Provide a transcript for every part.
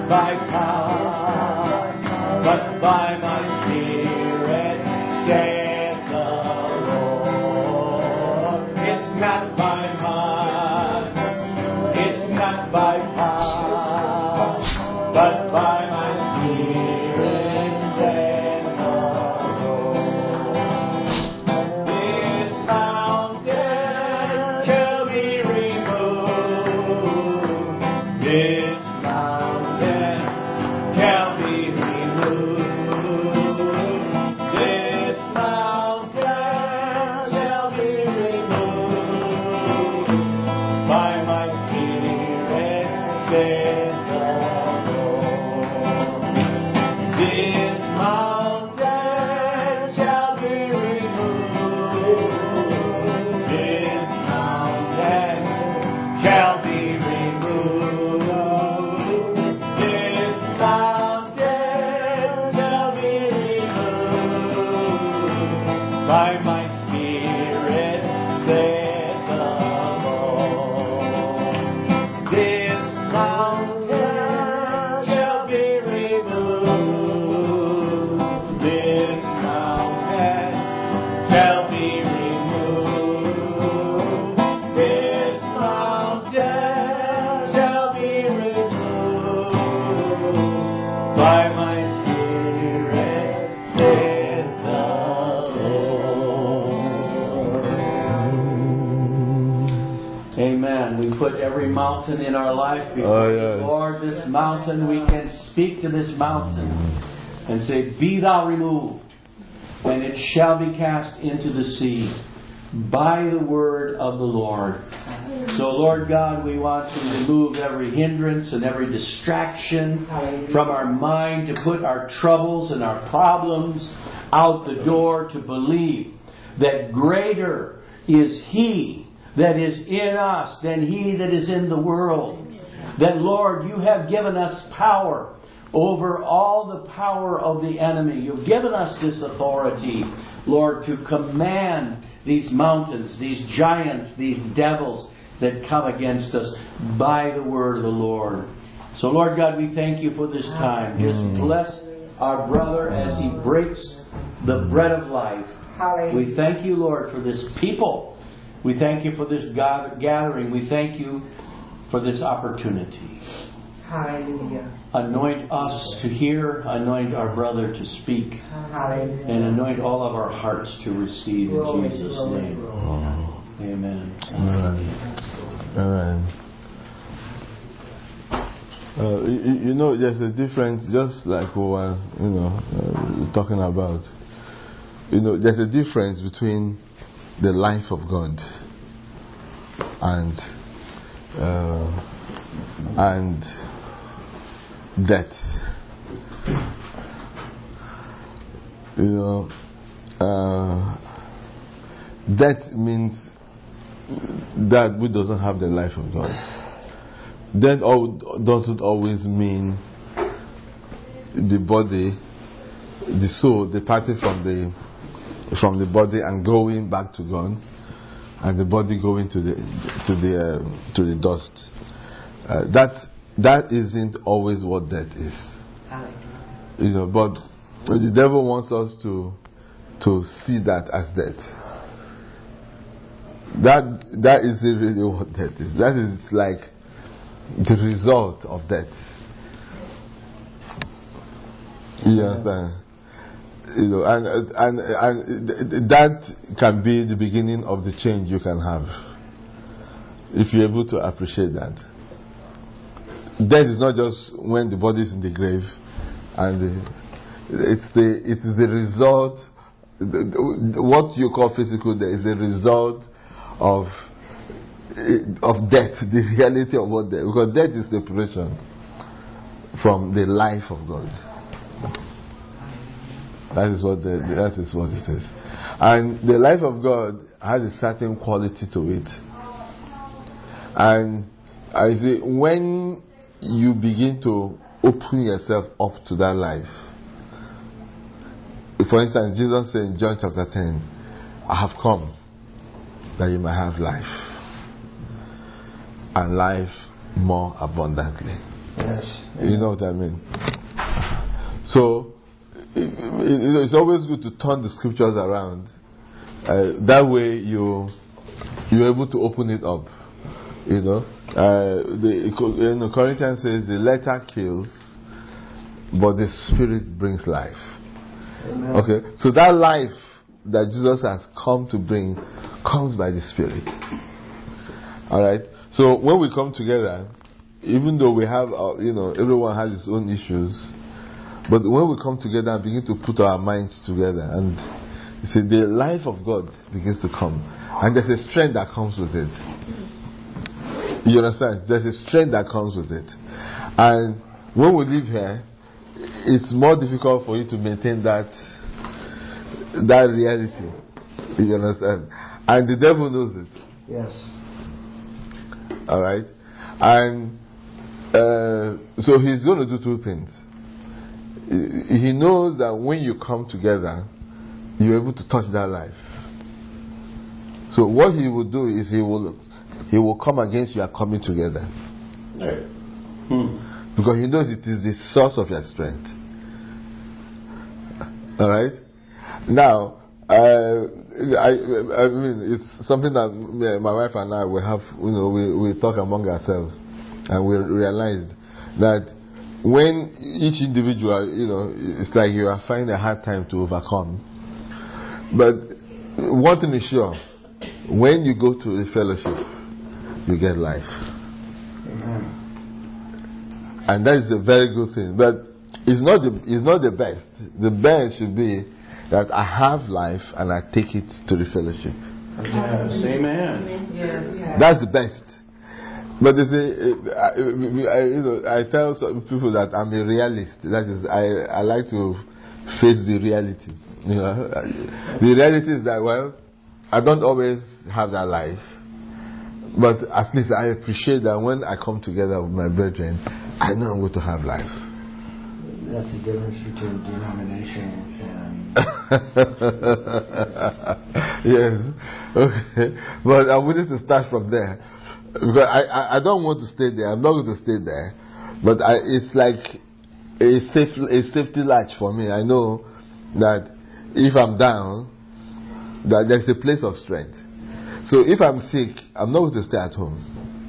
by power, but by my Spirit, saith the Lord. It's not by might, it's not by power, but by my Spirit, saith the Lord. This mountain shall be removed. This mountain shall be removed. This mountain shall be removed by my Spirit, saith the Lord. This mountain shall be removed. This mountain shall be removed. This mountain shall be removed by my Spirit, saith the Lord. This mountain shall be removed. This mountain shall be removed. This mountain shall be removed by my Spirit, saith the Lord. Amen. We put every mountain in our life before you, Lord. This mountain, we can speak to this mountain and say, be thou removed, and it shall be cast into the sea by the word of the Lord. So, Lord God, we want to remove every hindrance and every distraction from our mind, to put our troubles and our problems out the door, to believe that greater is He that is in us than he that is in the world. That, Lord, you have given us power over all the power of the enemy. You've given us this authority, Lord, to command these mountains, these giants, these devils that come against us by the word of the Lord. So, Lord God, we thank you for this time. Just bless our brother as he breaks the bread of life. We thank you, Lord, for this people. We thank you for this gathering. We thank you for this opportunity. Hallelujah. Anoint us to hear, anoint our brother to speak, and anoint all of our hearts to receive in Jesus' name. Amen. Amen. You know, there's a difference, just like we were, talking about. You know, there's a difference between the life of God and death. You know, death means that we doesn't have the life of God. Death doesn't always mean the body, the soul departing from the body and going back to God, and the body going to the dust. That isn't always what death is. You know, but the devil wants us to see that as death. That isn't really what death is. That is like the result of death. You understand? You know, and that can be the beginning of the change you can have, if you're able to appreciate that. Death is not just when the body is in the grave, and it is the result. What you call physical death is a result of death, the reality of what death. Because death is separation from the life of God. That is what it is. And the life of God has a certain quality to it. And I say, when you begin to open yourself up to that life. For instance, Jesus said in John chapter 10, I have come that you might have life, and life more abundantly. Yes. You know what I mean? So, it's always good to turn the scriptures around. That way you're able to open it up. You know, the Corinthians says the letter kills, but the spirit brings life. Amen. Okay, so that life that Jesus has come to bring comes by the Spirit. All right. So when we come together, even though we have, everyone has his own issues, but when we come together and begin to put our minds together, and you see, the life of God begins to come, and there's a strength that comes with it. You understand? There's a strength that comes with it, and when we live here, it's more difficult for you to maintain that reality. You understand? And the devil knows it. Yes. All right, and so he's going to do two things. He knows that when you come together, you're able to touch that life. So what he will do is he will come against your coming together. Right. Because he knows it is the source of your strength. All right. Now, I mean, it's something that my wife and I we have. We talk among ourselves, and we realize that when each individual, it's like you are finding a hard time to overcome. But one thing is sure: when you go to a fellowship, you get life. Amen. And that is a very good thing. But it's not the best. The best should be that I have life and I take it to the fellowship. Yes. Amen. Yes. That's the best. But they say, I tell some people that I'm a realist. That is, I like to face the reality. The reality is that, well, I don't always have that life. But at least I appreciate that when I come together with my brethren, I know I'm going to have life. That's the difference between denomination and... Yes. Okay. But I wanted to start from there. Because I don't want to stay there. I'm not going to stay there. But it's like a safety latch for me. I know that if I'm down, that there's a place of strength. So if I'm sick, I'm not going to stay at home.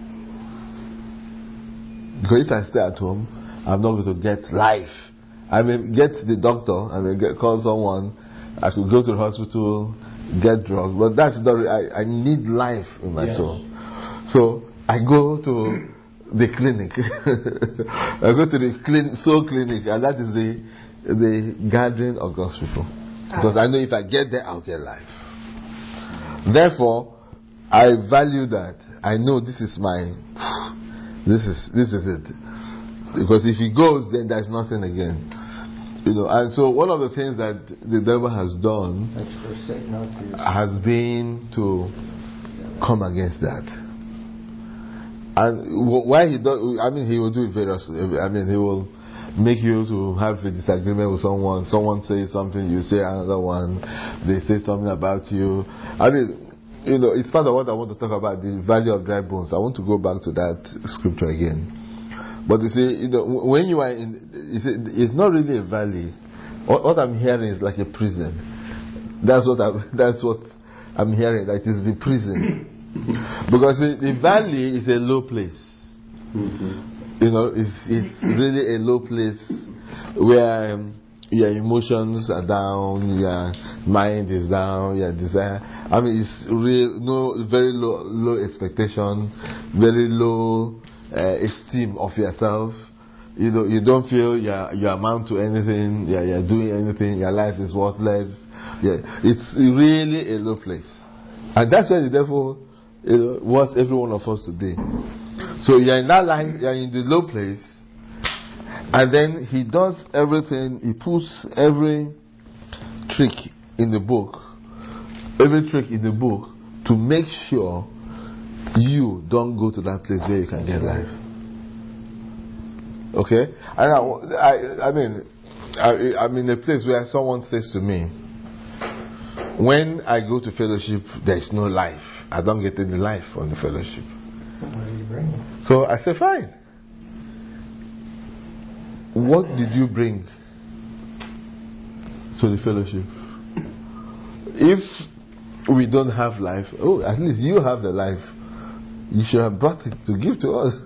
Because if I stay at home, I'm not going to get life. I may get the doctor, I may call someone, I could go to the hospital, get drugs, but that's not, I need life in my soul. So I go to the clinic. I go to the soul clinic, and that is the gathering of God's people. Because I know if I get there, I'll get life. Therefore, I value that. I know this is it. Because if he goes, then there's nothing again. And so one of the things that the devil has done has been to come against that. And why he does, he will do it variously. He will make you to have a disagreement with someone. Someone says something, you say another one. They say something about you. It's part of what I want to talk about, the value of dry bones. I want to go back to that scripture again. But you see, when you are it's not really a valley. What I'm hearing is like a prison. That's what I'm hearing. That is the prison. Because the valley is a low place. It's really a low place where your emotions are down, your mind is down, your desire. It's real, very low expectation, very low esteem of yourself. You don't feel you amount to anything. You're doing anything. Your life is worthless. It's really a low place, and that's where the devil wants every one of us to be. So you're in that life. You're in the low place, and then he does everything. He puts every trick in the book to make sure you don't go to that place where you can get life. Okay? And I'm in a place where someone says to me, when I go to fellowship, there is no life. I don't get any life from the fellowship. What are you bringing? So I say, fine. what did you bring to the fellowship? If we don't have life, at least you have the life. You should have brought it to give to us.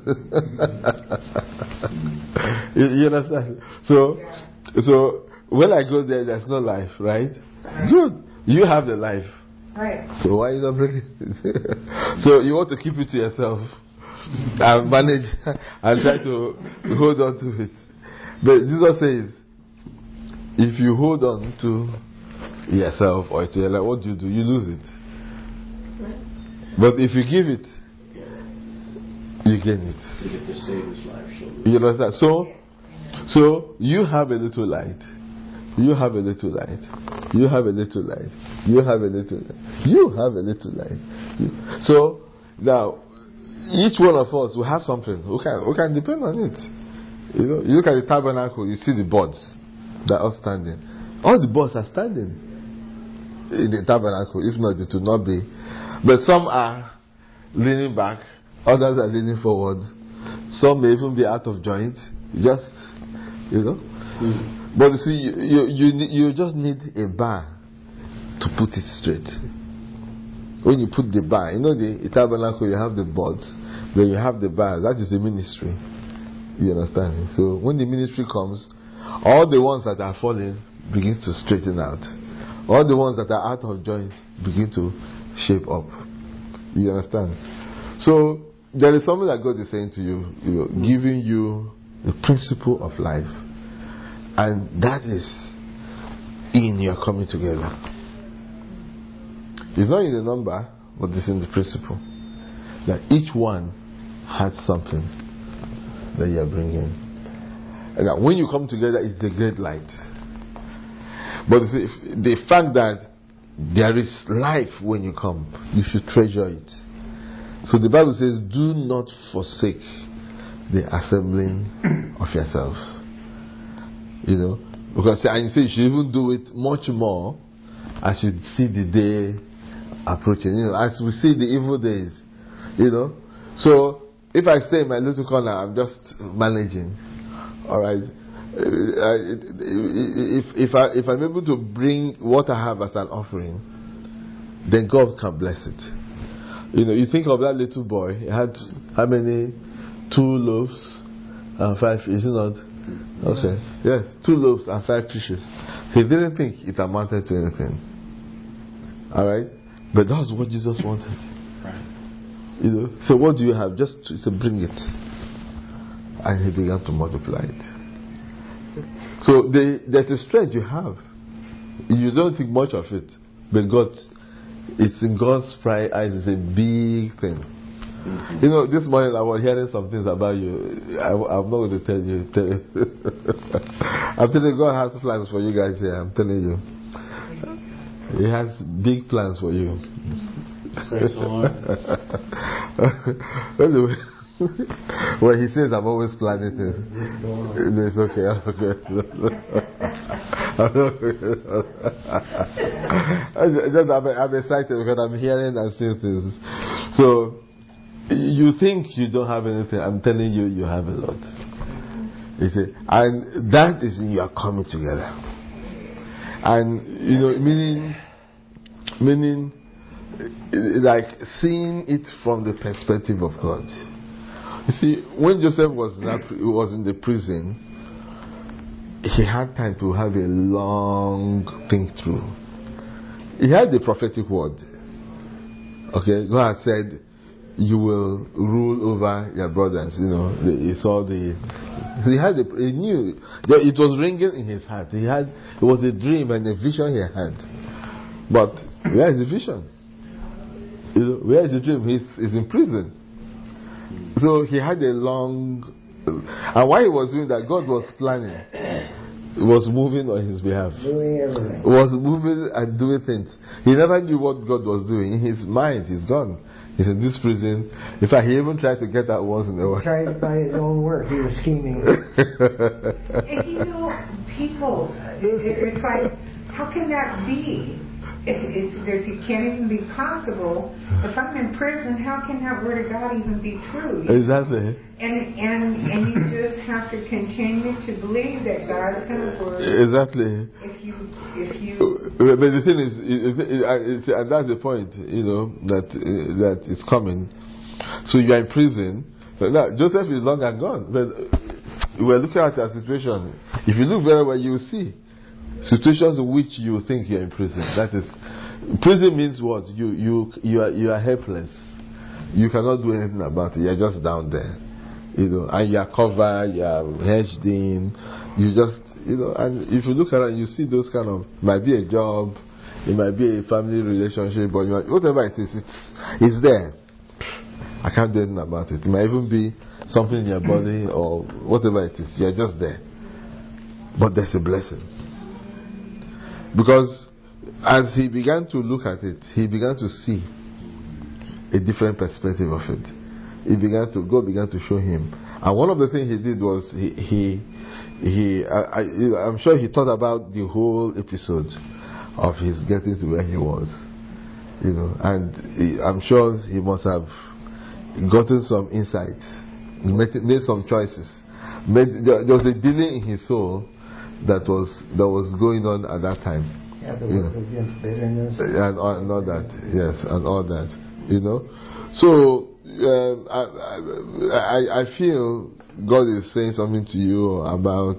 you understand? So when I go there, there's no life, right? Good. You have the life. Right. So why you not bringing it? So you want to keep it to yourself and manage and try to hold on to it. But Jesus says, if you hold on to yourself or to your life, what do? You lose it. But if you give it, you gain it. You get to save his life. You understand? So you have a little light. You have a little light. You have a little light. You have a little light. You have a little light. So now, each one of us will have something. We can depend on it. You know, you look at the tabernacle, you see the boards that are standing. All the boards are standing in the tabernacle. If not, it will not be. But some are leaning back, others are leaning forward. Some may even be out of joint. Just, But you see, you just need a bar to put it straight. When you put the bar, the tabernacle, you have the boards, then you have the bar. That is the ministry. You understand? So when the ministry comes, all the ones that are falling begin to straighten out. All the ones that are out of joint begin to shape up. You understand? So there is something that God is saying to you, giving you the principle of life, and that is in your coming together. It's not in the number, but it's in the principle that each one has something that you are bringing, and that when you come together, it's a great light. But you see, the fact that there is life when you come, you should treasure it. So the Bible says, do not forsake the assembling of yourself. Because and you say you should even do it much more as you see the day approaching. As we see the evil days. So if I stay in my little corner, I'm just managing. Alright. If I'm able to bring what I have as an offering, then God can bless it. You think of that little boy. He had how many? 2 loaves and 5 fishes. Is it not? Okay. Yes, 2 loaves and 5 fishes. He didn't think it amounted to anything. Alright? But that's what Jesus wanted. Right. So what do you have? Just to bring it. And he began to multiply it. So there's a strength you have. You don't think much of it. But it's in God's eyes, it's a big thing. Mm-hmm. This morning I was hearing some things about you. I'm not going to tell you. I'm telling you, God has plans for you guys here. I'm telling you. He has big plans for you. Praise the Lord. Anyway, well, he says I'm always planning things. It's okay. I'm excited because I'm hearing and seeing things. So, you think you don't have anything. I'm telling you, you have a lot. You see, and that is in your coming together. And, meaning like seeing it from the perspective of God. You see, when Joseph was in the prison, he had time to have a long think through. He had the prophetic word. Okay, God had said, you will rule over your brothers. He saw he knew that it was ringing in his heart. It was a dream and a vision he had. But where is the vision? Where is the dream? He's in prison. So he had a long, and while he was doing that, God was planning. He was moving on his behalf. Doing everything. He was moving and doing things. He never knew what God was doing. In his mind, he's gone. He's in this prison. In fact, he even tried to get out once in a while. He tried to find his own work. He was scheming. And people, it's like, how can that be? It can't even be possible. If I'm in prison, how can that word of God even be true? Exactly. And you just have to continue to believe that God's going to work. Exactly. If you. But the thing is, and that's the point, that is coming. So you are in prison. Now, Joseph is long and gone. But we're looking at a situation. If you look very well, you will see situations in which you think you're in prison. That is, prison means what? You are helpless. You cannot do anything about it. You're just down there, and you are covered. You are hedged in. You just, and if you look around, you see those kind of, might be a job, it might be a family relationship, but whatever it is, it's there. I can't do anything about it. It might even be something in your body or whatever it is. You're just there. But there's a blessing. Because as he began to look at it, he began to see a different perspective of it. God began to show him. And one of the things he did was I'm sure he thought about the whole episode of his getting to where he was. And I'm sure he must have gotten some insights, made some choices. There was a dealing in his soul that was going on at that time. Yeah, the work against bitterness. And all that, yes, and all that, So I feel God is saying something to you about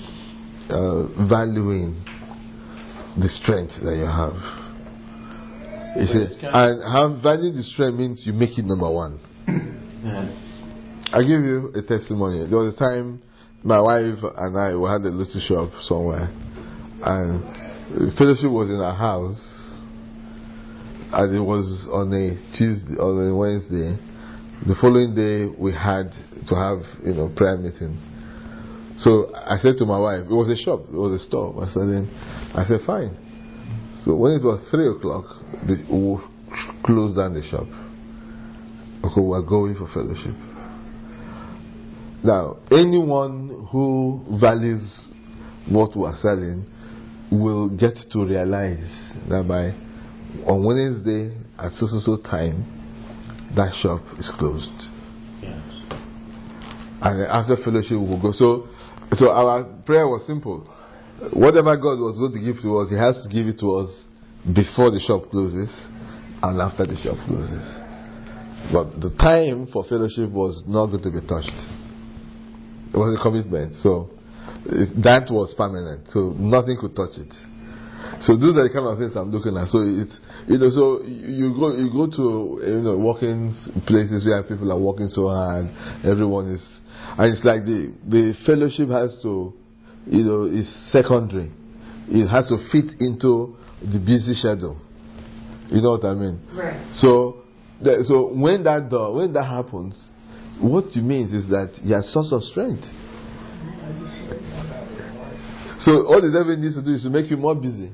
valuing the strength that you have. He says, and valuing the strength means you make it number one. I'll give you a testimony. There was a time my wife and I, we had a little shop somewhere, and fellowship was in our house, and it was on a Tuesday or a Wednesday. The following day we had to have prayer meeting. So I said to my wife, it was a shop, it was a store. I said fine. So when it was 3:00, we closed down the shop because we were going for fellowship. Now, anyone who values what we are selling will get to realize that on Wednesday at so time, that shop is closed. Yes. And after fellowship we will go. So our prayer was simple. Whatever God was going to give to us, He has to give it to us before the shop closes and after the shop closes. But the time for fellowship was not going to be touched. It was a commitment, so that was permanent. So nothing could touch it. So those are the kind of things I'm looking at. So it's so you go to working places where people are working so hard. Everyone is, and it's like the fellowship has to, is secondary. It has to fit into the busy schedule. You know what I mean? Right. So when that happens, what it means is that you are a source of strength. So all the devil needs to do is to make you more busy.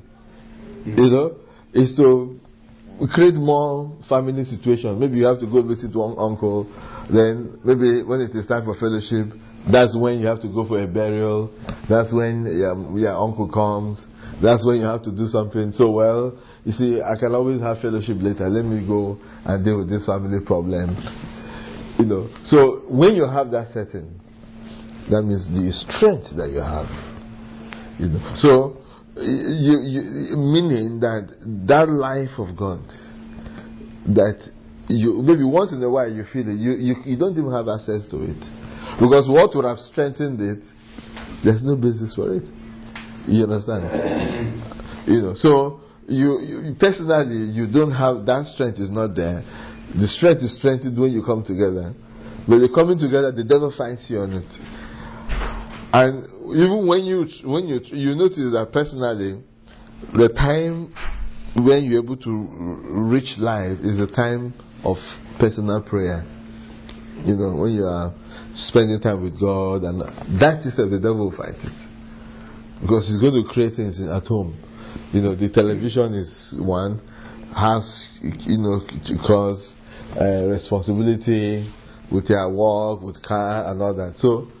Is to create more family situation. Maybe you have to go visit one uncle. Then maybe when it is time for fellowship, that's when you have to go for a burial. That's when your uncle comes. That's when you have to do something. So you see, I can always have fellowship later. Let me go and deal with this family problem. So when you have that setting, that means the strength that you have. So you meaning that life of God, that you maybe once in a while you feel it, you don't even have access to it, because what would have strengthened it, there's no basis for it. You understand? So you personally, you don't have that strength. Is not there. The strength is strengthened when you come together. When you're coming together, the devil finds you on it. And even when you notice that personally, the time when you're able to reach life is the time of personal prayer. When you are spending time with God, and that is the devil will fight it, because he's going to create things at home. The television is one, has to cause responsibility with your work, with car and all that.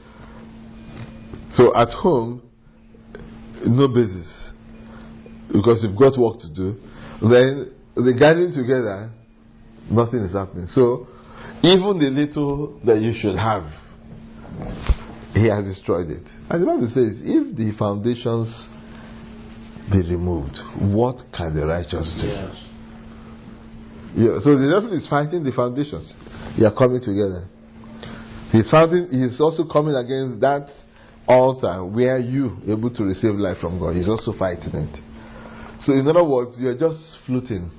So at home, no basis, because you've got work to do. then the gathering together, nothing is happening. So, even the little that you should have, he has destroyed it. And the Bible says, if the foundations be removed, what can the righteous do? Yes. Yeah, so the devil is fighting the foundations. They are coming together. He's also coming against that altar where you are able to receive life from God. He's also fighting it. So in other words, you are just floating,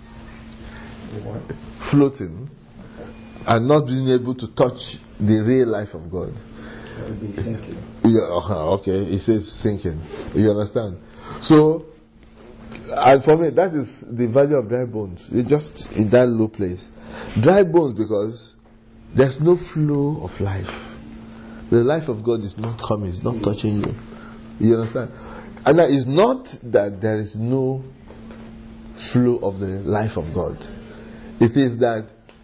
and not being able to touch the real life of God. It would be sinking. Yeah, okay, it says sinking. You understand? So, and for me, that is the value of dry bones. You're just in that low place. Dry bones because there's no flow of life. The life of God is not coming, it's not touching you. You understand? And that is not that there is no flow of the life of God. It is that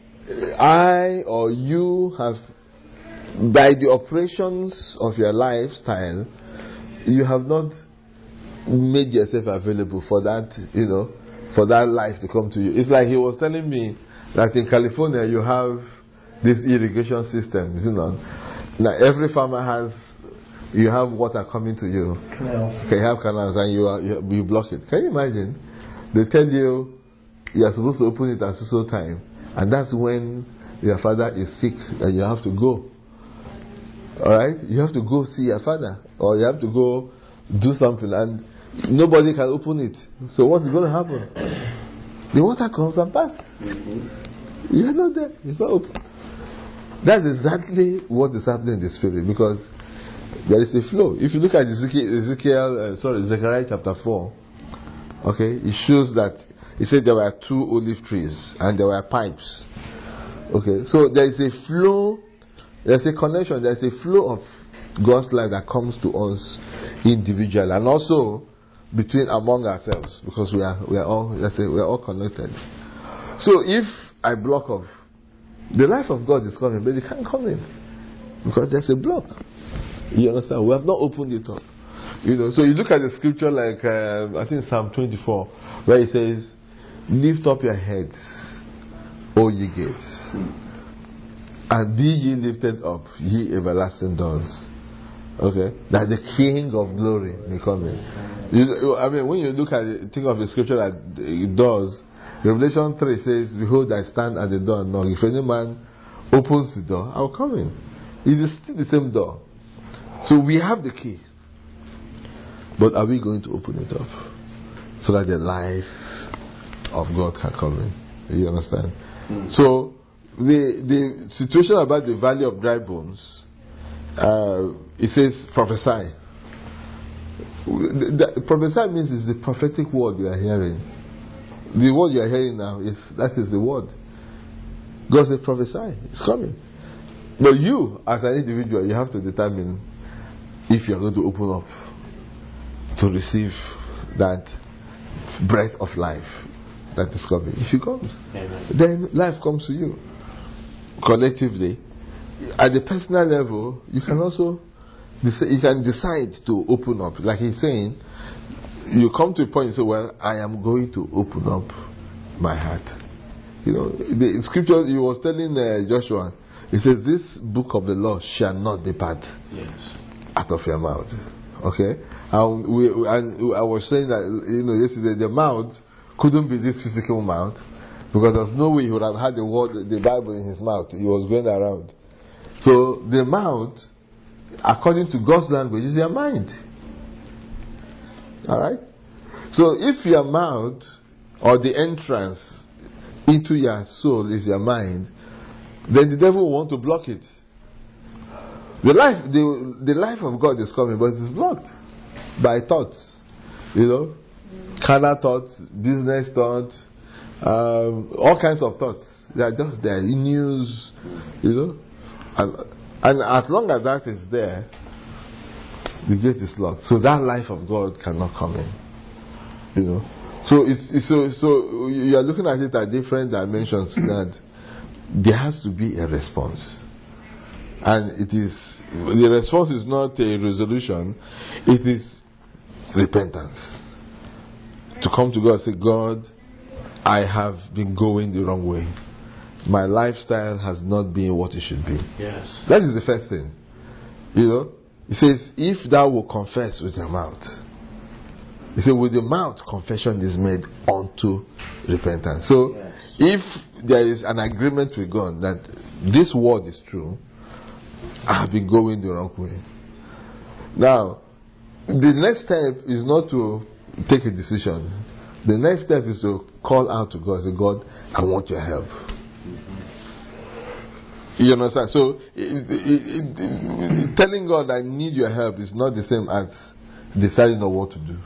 I or you have, by the operations of your lifestyle, you have not made yourself available for that, for that life to come to you. It's like he was telling me that in California you have these irrigation systems, Now every farmer has, you have water coming to you. Canals. Okay, you have canals and you block it. Can you imagine? They tell you are supposed to open it at so time, and that's when your father is sick and you have to go. Alright? You have to go see your father, or you have to go do something, and nobody can open it. So what's going to happen? The water comes and passes. You're not there. It's not open. That's exactly what is happening in the spirit, because there is a flow. If you look at Zechariah chapter 4, okay, it shows that it said there were 2 olive trees and there were pipes. Okay, so there is a flow, there's a connection, there's a flow of God's life that comes to us individually and also between among ourselves, because we are all connected. So if I block off, the life of God is coming, but it can't come in because there's a block. You understand? We have not opened it up. So you look at the scripture like I think Psalm 24, where it says, "Lift up your heads, O ye gates, and be ye lifted up, ye everlasting doors." Okay, that the King of glory may come in. When you look at it, think of the scripture that doors. Revelation 3 says, "Behold, I stand at the door and knock. If any man opens the door, I will come in." It is still the same door. So we have the key. But are we going to open it up so that the life of God can come in? You understand? So the situation about the valley of dry bones, it says prophesy. Prophesy means it's the prophetic word you are hearing. The word you are hearing now is the word. God said prophesy. It's coming. But you, as an individual, you have to determine if you are going to open up to receive that breath of life that is coming. If it comes, then life comes to you. Collectively, at the personal level, you can also decide to open up. Like he's saying, you come to a point and say, "Well, I am going to open up my heart." The scripture he was telling Joshua, he says, "This book of the law shall not depart out of your mouth." Okay, and I was saying that yesterday the mouth couldn't be this physical mouth, because there's no way he would have had the Bible in his mouth. He was going around. So the mouth, according to God's language, is your mind. All right. So if your mouth or the entrance into your soul is your mind, then the devil will want to block it. The life of God is coming, but it is blocked by thoughts, carnal thoughts, business thoughts, all kinds of thoughts. They are just there, news, and as long as that is there, the gate is locked. So that life of God cannot come in. So so you are looking at it at different dimensions. That there has to be a response. And the response is not a resolution, it is repentance. To come to God and say, "God, I have been going the wrong way. My lifestyle has not been what it should be. Yes. That is the first thing. You know, he says, if thou will confess with your mouth. He said, with the mouth, confession is made unto repentance. So, Yes. if there is an agreement with God that this word is true, I have been going the wrong way. Now, the next step is not to take a decision. The next step is to call out to God. Say, God, I want your help. You understand? So, telling God I need your help is not the same as deciding on what to do.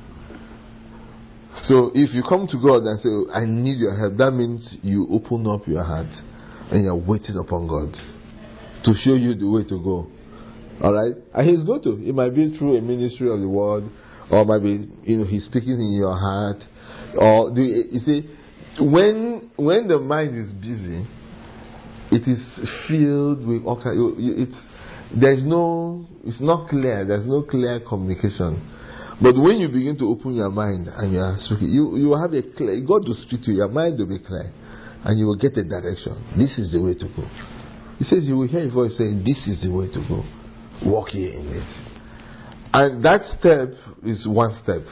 So, if you come to God and say, I need your help, that means you open up your heart and you're waiting upon God to show you the way to go. Alright? And He's going to. It might be through a ministry of the word, or it might be, He's speaking in your heart. Or, you see, when the mind is busy, it is filled with all kinds. It's not clear. There's no clear communication. But when you begin to open your mind and you are speaking, you will have a clear. God will speak to you. Your mind will be clear, and you will get a direction. This is the way to go. He says you will hear a voice saying, "This is the way to go. Walk ye in it." And that step is one step,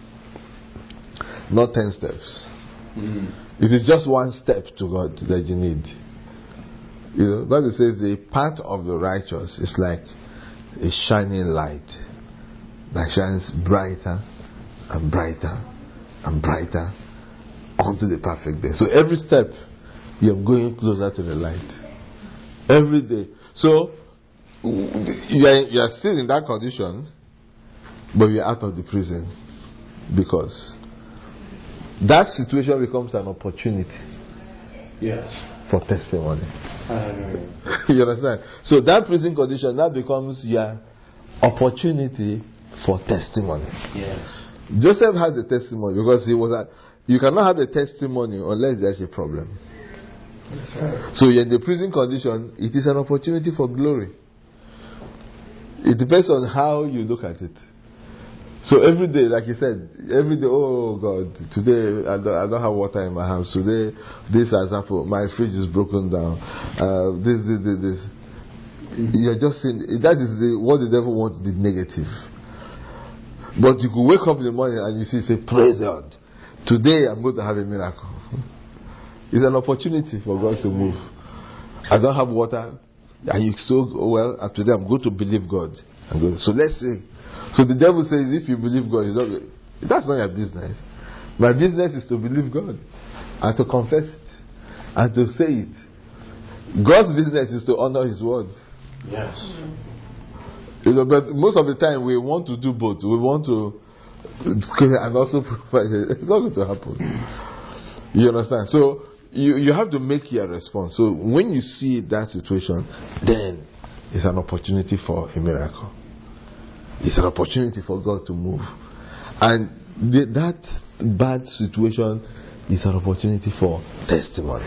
not 10 steps. It is just one step to God that you need. You know, Bible says the path of the righteous is like a shining light that shines brighter and brighter and brighter unto the perfect day. So every step you're going closer to the light. Every day. So you are still in that condition, but you're out of the prison, because that situation becomes an opportunity. Yes. For testimony. I agree. You understand? So that prison condition now becomes your opportunity for testimony. Yes. Joseph has a testimony because you cannot have a testimony unless there's a problem. So in the prison condition, it is an opportunity for glory. It depends on how you look at it. So every day, like you said, every day, oh God, today I don't have water in my house. Today, this has happened. My fridge is broken down. This. You're just saying, that is what the devil wants, the negative. But you could wake up in the morning and you say, praise God. Today I'm going to have a miracle. It's an opportunity for God to move. I don't have water. And you so, well, today I'm going to believe God. So let's see. So the devil says, if you believe God, that's not your business. My business is to believe God and to confess it and to say it. God's business is to honor His word. Yes. But most of the time we want to do both. We want to and also provide. It's not going to happen. You understand? So you have to make your response. So when you see that situation, then it's an opportunity for a miracle. It's an opportunity for God to move. And that bad situation is an opportunity for testimony.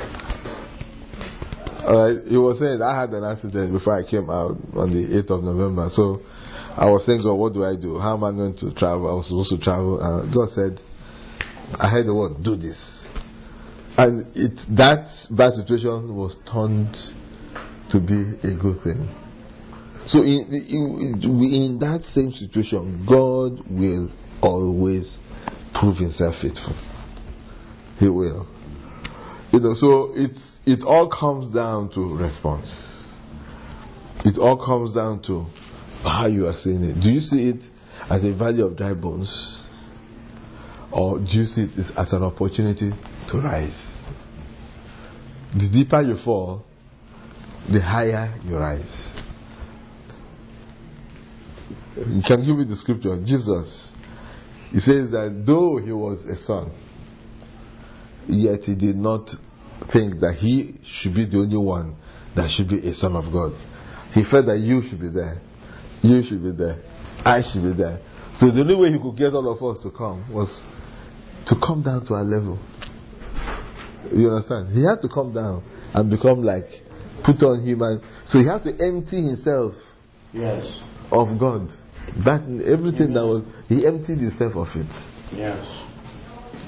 Alright, he was saying, I had an accident before I came out on the 8th of November. So I was saying, God, what do I do? How am I going to travel? I was supposed to travel. And God said, I heard the word, do this. And that bad situation was turned to be a good thing. So in that same situation, God will always prove Himself faithful. He will. So it all comes down to response. It all comes down to how you are seeing it. Do you see it as a valley of dry bones, or do you see it as an opportunity to rise? The deeper you fall, the higher you rise. You can give me the scripture. Jesus, He says that though He was a son, yet He did not think that He should be the only one that should be a son of God. He felt that you should be there. You should be there. I should be there. So the only way He could get all of us to come was to come down to our level. You understand? He had to come down and become like, put on human. So He had to empty Himself of God. That everything that was, He emptied Himself of it. Yes.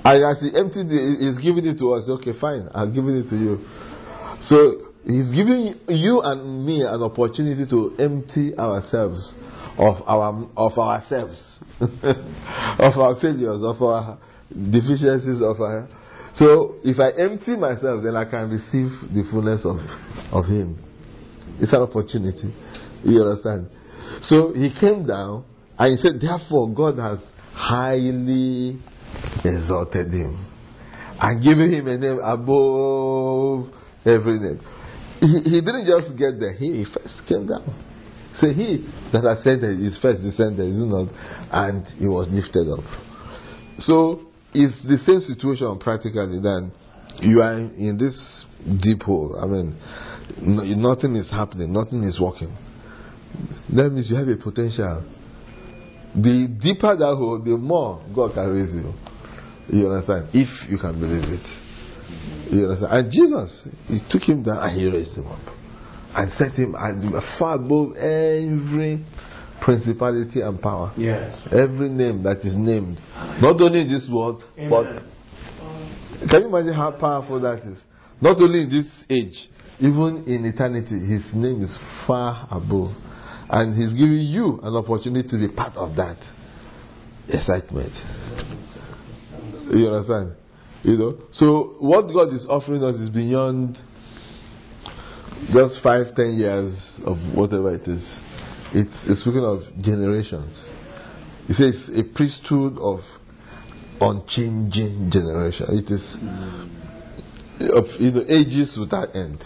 And as he emptied it, he's giving it to us. Okay, fine, I'm giving it to you. So he's giving you and me an opportunity to empty ourselves of ourselves, of our failures, of our deficiencies, So if I empty myself, then I can receive the fullness of Him. It's an opportunity. You understand? So he came down and he said, therefore God has highly exalted him and given him a name above every name. He didn't just get there. He first came down. So he that ascended is first descended, is not, and he was lifted up. So it's the same situation practically. Then you are in this deep hole. I mean, nothing is happening, nothing is working. That means you have a potential. The deeper that hole, the more God can raise you. You understand? If you can believe it. You understand? And Jesus, he took him down and he raised him up and set him far above every principality and power. Yes. Every name that is named. Not only in this world, Amen. but can you imagine how powerful that is? Not only in this age, even in eternity, his name is far above. And he's giving you an opportunity to be part of that excitement. You understand? You know? So what God is offering us is beyond just 5-10 years of whatever it is. It's speaking of generations. He says a priesthood of unchanging generation. It is of ages without end.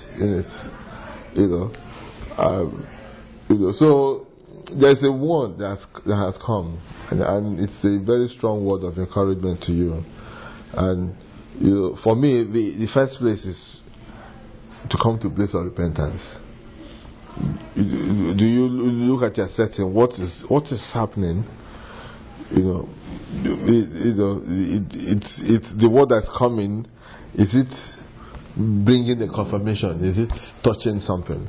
So there's a word that has come, and it's a very strong word of encouragement to you. And for me, the first place is to come to a place of repentance. Do you look at your setting? What is happening? It's the word that's coming. Is it bringing the confirmation? Is it touching something?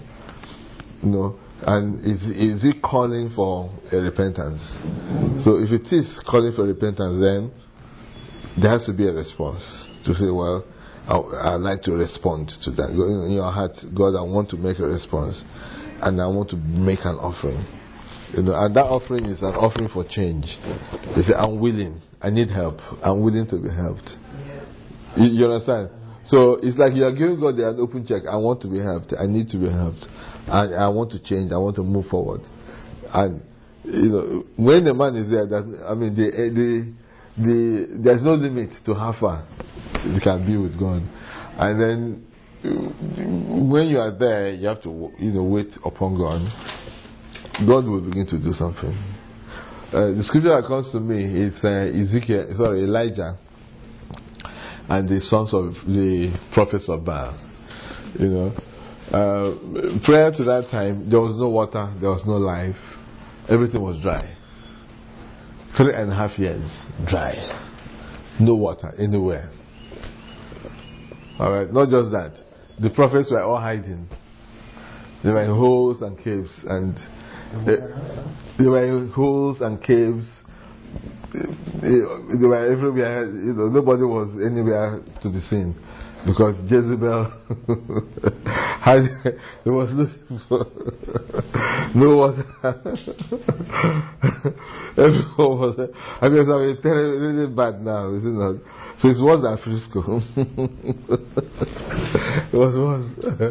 And is it calling for a repentance? So if it is calling for repentance, then there has to be a response to say, well, I'd like to respond to that. In your heart, God, I want to make a response, and I want to make an offering. And that offering is an offering for change. You say, I'm willing, I need help, I'm willing to be helped. You understand? So it's like you are giving God an open check. I want to be helped, I need to be helped, I want to change, I want to move forward. And when the man is there, there's no limit to how far you can be with God. And then when you are there, you have to wait upon God. God will begin to do something. The scripture that comes to me is Elijah and the sons of the prophets of Baal. Prior to that time, there was no water, there was no life, everything was dry. 3.5 years dry, no water anywhere. Alright, not just that, the prophets were all hiding. They were in holes and caves, and they were in holes and caves. They were everywhere. Nobody was anywhere to be seen because Jezebel there was no water. Everyone was. I mean, it's really bad now, is it not? So it's worse than Frisco. It was worse.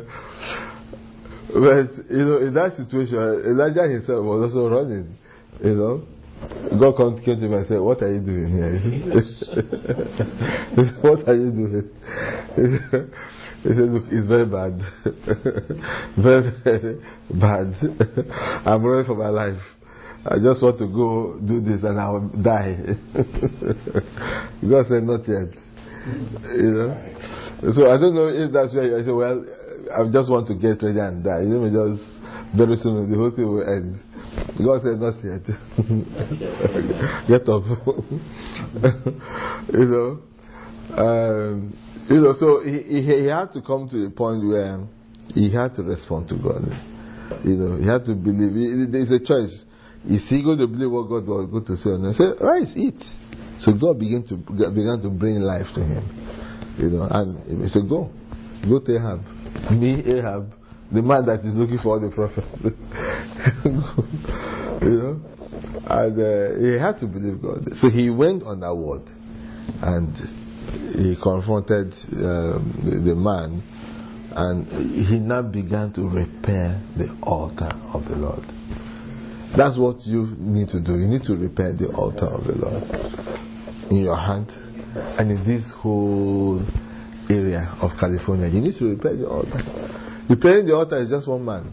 But in that situation, Elijah himself was also running. God came to him and said, "What are you doing here?" He said, "What are you doing?" He said, "Look, it's very bad, very, very bad. I'm running for my life. I just want to go do this and I will die." God said, "Not yet." So I don't know if that's where I said, "Well, I just want to get ready and die. Just very soon the whole thing will end." God said, "Not yet." Get up. So he had to come to a point where he had to respond to God. He had to believe. There's a choice. Is he going to believe what God was going to say? And I said, rise, eat. So God began to bring life to him. And he said, go to Ahab. Me, Ahab, the man that is looking for all the prophets. And he had to believe God. So he went on that word, and he confronted the man, and he now began to repair the altar of the Lord. That's what you need to do. You need to repair the altar of the Lord in your hand and in this whole area of California. You need to repair the altar. Repairing the altar is just one man.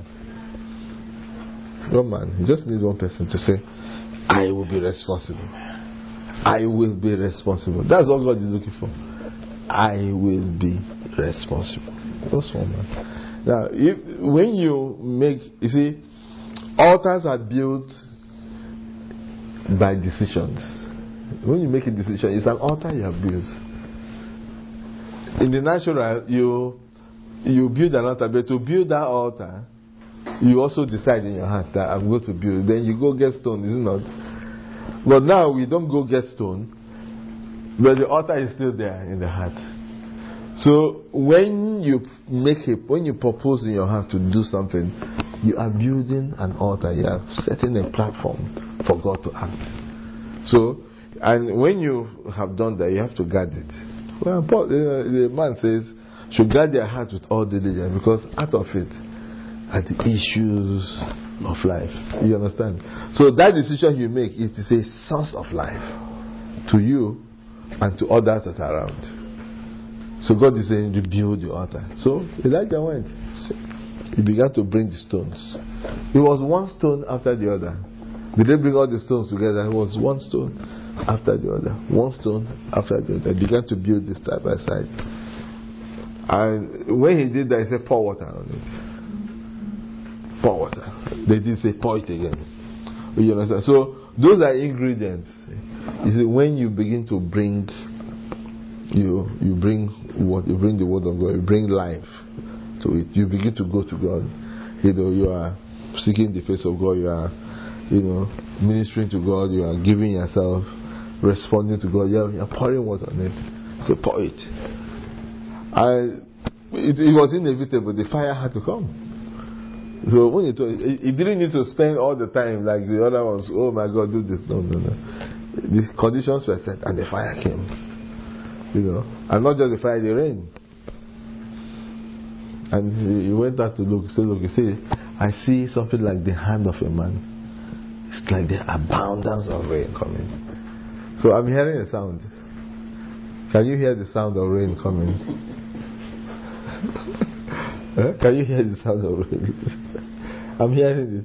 One man. You just need one person to say, I will be responsible. I will be responsible. That's what God is looking for. I will be responsible. Just one man. Now, when you make, you see, altars are built by decisions. When you make a decision, it's an altar you have built. In the natural, you build an altar, but to build that altar, you also decide in your heart that I'm going to build. Then you go get stone, is it not? But now we don't go get stone, but the altar is still there in the heart. So when you propose in your heart to do something, you are building an altar. You are setting a platform for God to act. So, and when you have done that, you have to guard it. Well, Paul, the man says, should guard their heart with all diligence, because out of it are the issues of life. You understand? So that decision you make, it is a source of life to you and to others that are around. So God is saying, you build your altar. So Elijah went. He began to bring the stones. It was one stone after the other. Did they bring all the stones together? It was one stone after the other. One stone after the other. They began to build this side by side. And when he did that, he said, pour water on it. Pour water. They did say, pour it again. You understand? So those are ingredients. You see, when you begin to bring, you bring the word of God, you bring life to it. You begin to go to God. You are seeking the face of God. You are, ministering to God. You are giving yourself, responding to God. You are pouring water on it. So pour it. It was inevitable. The fire had to come. So when it didn't need to spend all the time like the other ones. Oh my God, do this. No. The conditions were set, and the fire came. And not just the fire, the rain. And he went out to look. He said, look, you see, I see something like the hand of a man. It's like the abundance of rain coming. So I'm hearing a sound. Can you hear the sound of rain coming? Can you hear the sound of rain? I'm hearing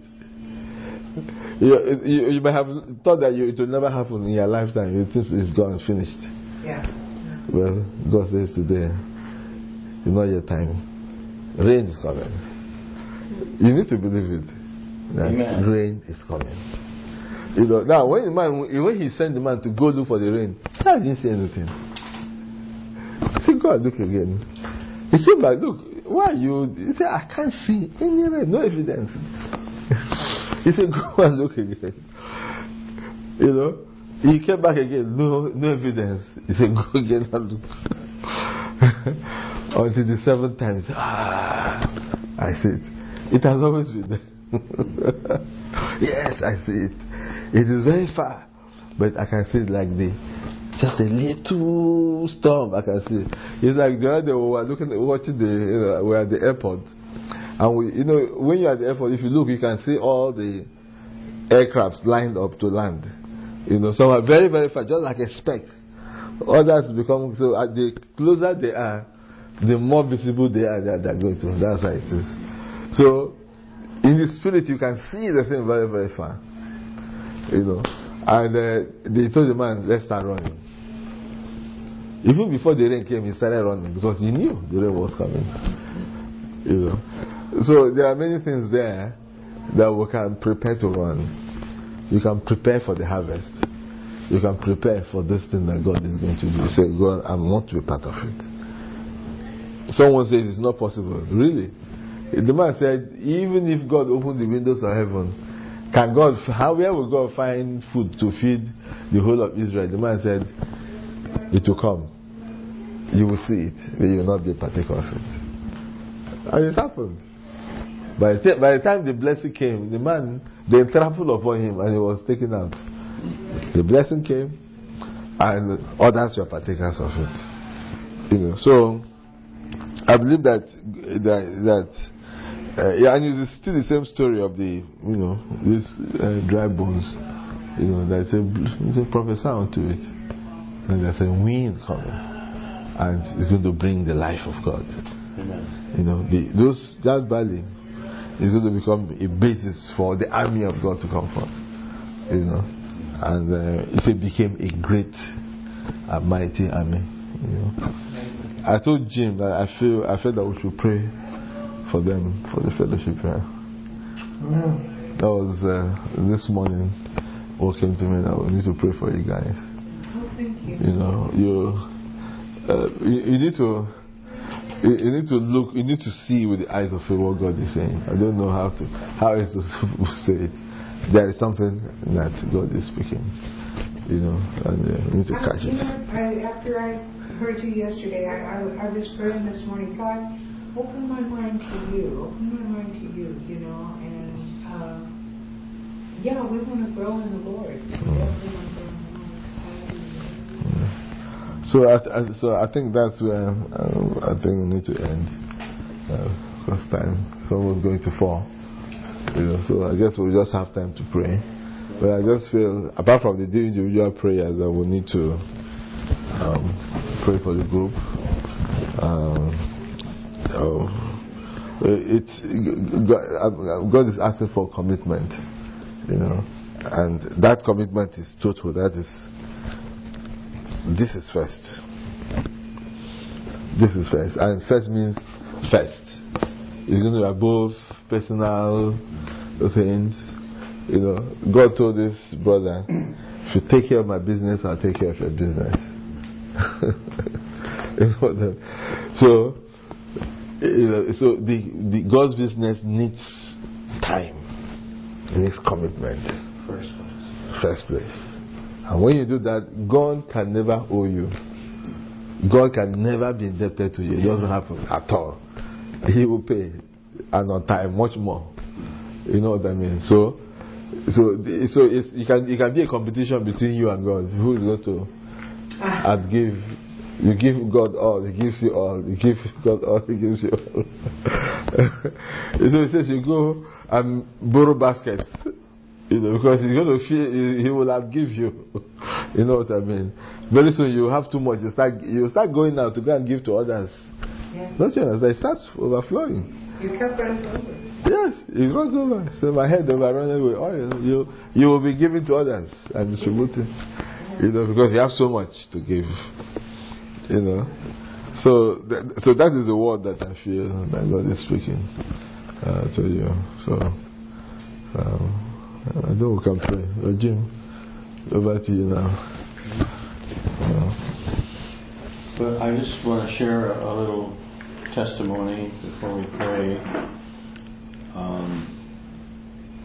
it. You might have thought that it will never happen in your lifetime. You think it's gone, finished. Yeah. Well, God says today, it's not your time. Rain is coming. You need to believe it. Amen. Rain is coming. Now when he sent the man to go look for the rain, I didn't say anything. I said, go and look again. He came back, look, why are you? He said, I can't see any rain, no evidence. He said, go and look again. He came back again, no evidence. He said, go again and look. Until the seventh time, he said, I see it. It has always been there. Yes, I see it. It is very far, but I can see it like just a little storm. I can see it. It's like the other day we were watching we're at the airport, and when you're at the airport, if you look, you can see all the aircrafts lined up to land. Some are very, very far, just like a speck. Others become so. The closer they are, the more visible they are that they're going to. That's how it is. So, in the spirit, you can see the thing very, very far. And they told the man, let's start running. Even before the rain came, he started running because he knew the rain was coming. So there are many things there that we can prepare to run. You can prepare for the harvest. You can prepare for this thing that God is going to do. You say, God, I want to be part of it. Someone says it's not possible. Really? The man said, even if God opened the windows of heaven where will God find food to feed the whole of Israel? The man said, it will come. You will see it, but you will not be a partaker of it. And it happened. By the time the blessing came, the man, they trampled upon him and he was taken out. The blessing came and others were partakers of it. So I believe that and it's still the same story of these dry bones. There's a prophesy unto it. And there's a wind coming, and it's going to bring the life of God. Amen. That valley is going to become a basis for the army of God to come forth. And it became a great, a mighty army. I told Jim that I felt that we should pray for them, for the fellowship here. That was this morning. What came to me that we need to pray for you guys. Thank you. You need to look. You need to see with the eyes of faith what God is saying. I don't know how it's supposed to say it. There is something that God is speaking. And you need to catch it. After I heard you yesterday, I was praying this morning. God, open my mind to you. Open my mind to you. And we want to grow in the Lord. So I think that's where I think we need to end, because time is almost going to fall. So I guess we'll just have time to pray. But I just feel, apart from the individual prayers, that we need to pray for the group. God is asking for commitment, and that commitment is total. This is first. And first means first. It's going to be above personal things. God told this brother, if you take care of my business, I'll take care of your business. So the God's business needs time. It needs commitment. First place. And when you do that, God can never owe you. God can never be indebted to you. It doesn't happen at all. He will pay, and on time, much more. You know what I mean? So it can be a competition between you and God. Who is going to give? You give God all, He gives you all. You give God all, He gives you all. So it says you go and borrow baskets. Because He's going to feel, He will outgive you. You know what I mean? Very soon you have too much. You start going out to go and give to others. Yeah. Don't you understand? It starts overflowing. Your cup runs over. Yes, it runs over. So my head overrunning with oil. You will be giving to others and distributing. Because you have so much to give. So that is the word that I feel that God is speaking to you. So I know we can pray. Jim, over to you now. But I just want to share a little testimony before we pray.